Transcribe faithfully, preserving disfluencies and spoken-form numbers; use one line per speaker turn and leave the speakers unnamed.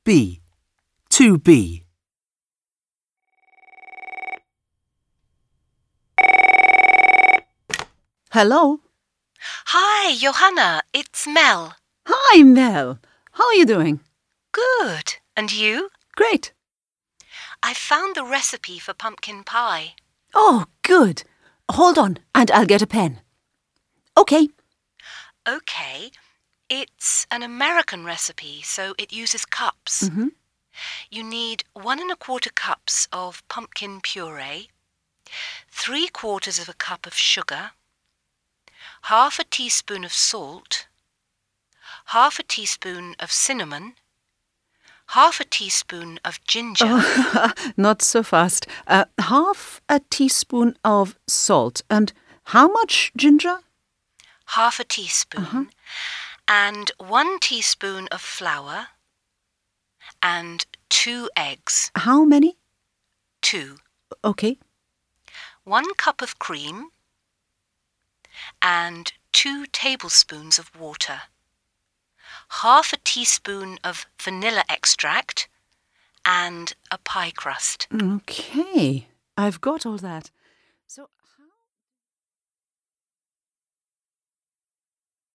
B. To be.
Hello?
Hi, Johanna. It's Mel.
Hi, Mel. How are you doing?
Good. And you?
Great.
I found the recipe for pumpkin pie.
Oh, good. Hold on, and I'll get a pen. OK.
OK. It's an American recipe, so it uses cups.
Mm-hmm.
You need one and a quarter cups of pumpkin puree, three quarters of a cup of sugar, half a teaspoon of salt, half a teaspoon of cinnamon, half a teaspoon of ginger.
Oh, not so fast. Uh, half a teaspoon of salt. And how much ginger?
Half a teaspoon.
Uh-huh.
And one teaspoon of flour, and two eggs.
How many?
Two.
OK.
One cup of cream, and two tablespoons of water. Half a teaspoon of vanilla extract, and a pie crust.
OK. I've got all that. So